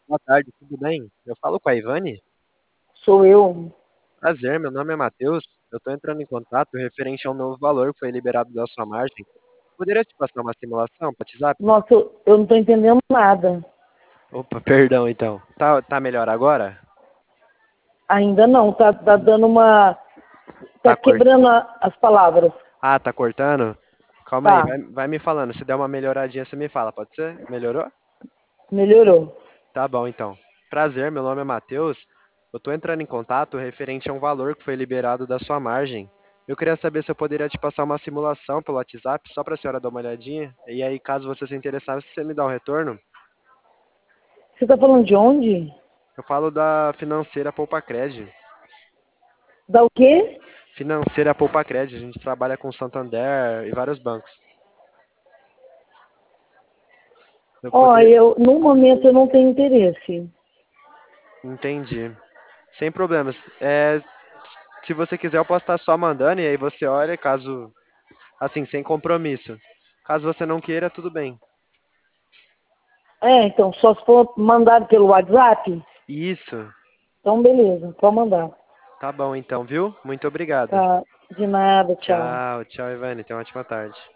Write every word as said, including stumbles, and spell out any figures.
Boa tarde, tudo bem? Eu falo com a Ivane? Sou eu. Prazer, meu nome é Matheus. Eu estou entrando em contato referente a um novo valor que foi liberado da sua margem. Poderia te passar uma simulação para WhatsApp? Nossa, eu, eu não tô entendendo nada. Opa, perdão então. Tá, tá melhor agora? Ainda não, tá, tá dando uma. Tá Tá cor... quebrando a- as palavras. Ah, tá cortando? Calma aí, vai, Tá, vai me falando. Se der uma melhoradinha, você me fala, pode ser? Melhorou? melhorou. Tá bom então. Prazer, meu nome é Matheus. Eu estou entrando em contato referente a um valor que foi liberado da sua margem. Eu queria saber se eu poderia te passar uma simulação pelo WhatsApp, só para a senhora dar uma olhadinha. E aí, caso você se interessar, você me dá um retorno. Você tá falando de onde? Eu falo da financeira Poupa Cred. Da o quê? Financeira Poupa Cred. A gente trabalha com Santander e vários bancos. Eu Ó, poder... eu, no momento eu não tenho interesse. Entendi. Sem problemas. É, se você quiser, eu posso estar só mandando e aí você olha, caso assim, sem compromisso. Caso você não queira, tudo bem. É, então, só se for mandado pelo WhatsApp, Isso. então beleza, pode mandar. Tá bom então, viu? Muito obrigado. Tá, de nada, tchau. Tchau, tchau, Ivane. Tenha uma ótima tarde.